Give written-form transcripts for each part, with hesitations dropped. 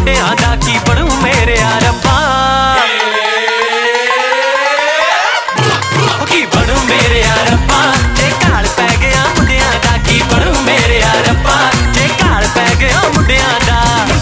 ਮੁੰਡਿਆਂ ਦਾ ਕੀ ਬਣੂ ਮੇਰੇ ਰੱਬਾ ਕੀ ਬਣੂ ਮੇਰੇ ਰੱਬਾ ਜੇ ਘਾਲ ਪੈ ਗਿਆ ਮੁੰਡਿਆਂ ਦਾ ਕੀ ਬਣੂ ਮੇਰੇ ਰੱਬਾ ਜੇ ਘਾਲ ਪੈ ਗਿਆ ਮੁੰਡਿਆਂ ਦਾ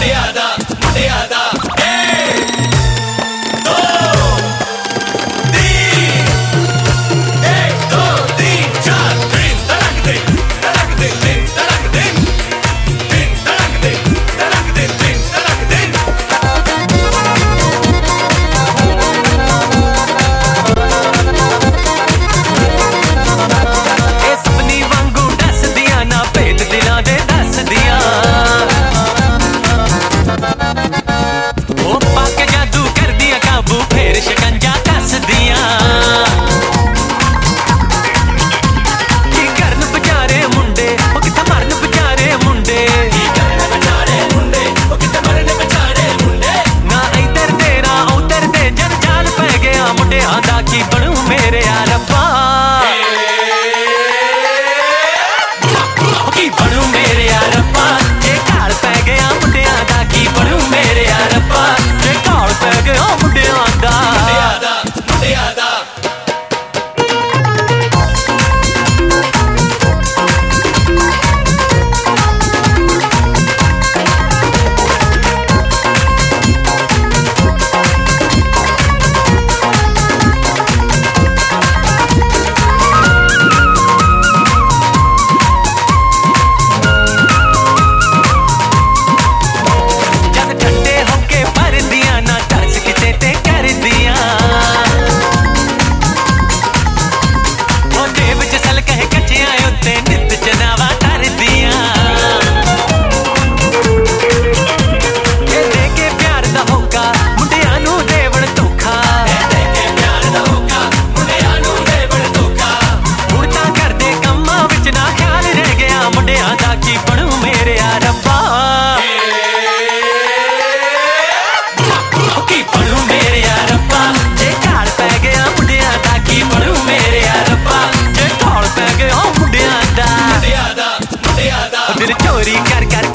ਕੀ ਬਣੂ ਮੇਰੇ ਰੱਬਾ ਕੀ ਬਣੂ ਮੇਰੇ ਰੱਬਾ ਜੇ ਘਾਲ ਪੈ ਗਿਆ ਮੁੰਡਿਆਂ ਦਾ ਕੀ ਬਣੂ ਮੇਰੇ ਰੱਬਾ ਜੇ ਘਾਲ ਪੈ ਗਿਆ ਮੁੰਡਿਆਂ ਦਾ ਕੀ ਬਣੂ ਮੇਰੇ ਰੱਬਾ ਕੀ ਬਣੂ ਮੇਰੇ ਰੱਬਾ ਜੇ ਘਾਲ ਪੈ ਗਿਆ ਮੁੰਡਿਆਂ ਦਾ ਕੀ ਬਣੂ ਮੇਰੇ ਰੱਬਾ ਜੇ ਘਾਲ ਪੈ ਗਿਆ ਮੁੰਡਿਆਂ ਦਾ ਦਿਲ ਚੋਰੀ ਕਰ